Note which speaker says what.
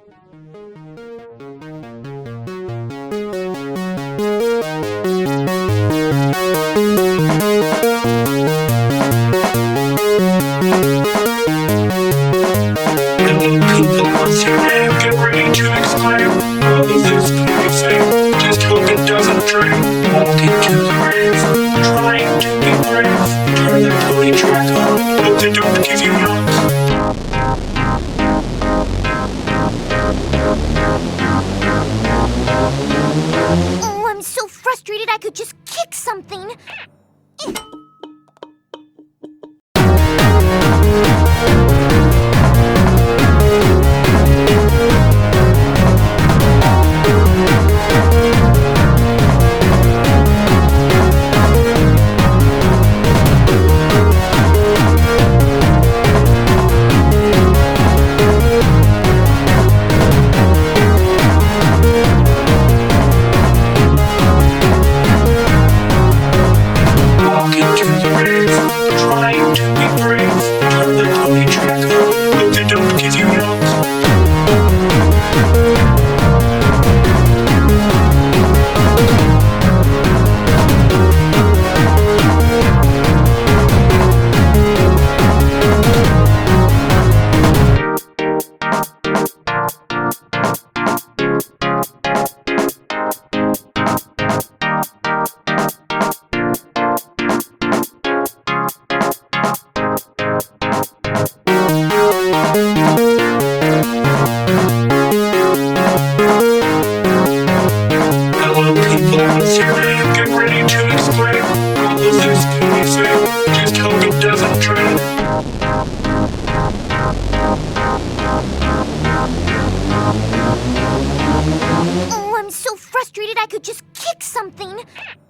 Speaker 1: People, what's your name? Get ready to exclaim. All of this could be fake. Just hope it doesn't drain. Walking to the rave, trying to be brave. Turn the pony track on. Hope they don't give you nuts.
Speaker 2: Oh, I'm so frustrated I could just kick something. Trying to be brave, turn the pony track on, hope they don't give you nuts. Hello people, what's your name? Get ready to exclaim. All of this can be fake. Just hope it doesn't drain. Oh, I'm so frustrated I could just kick something.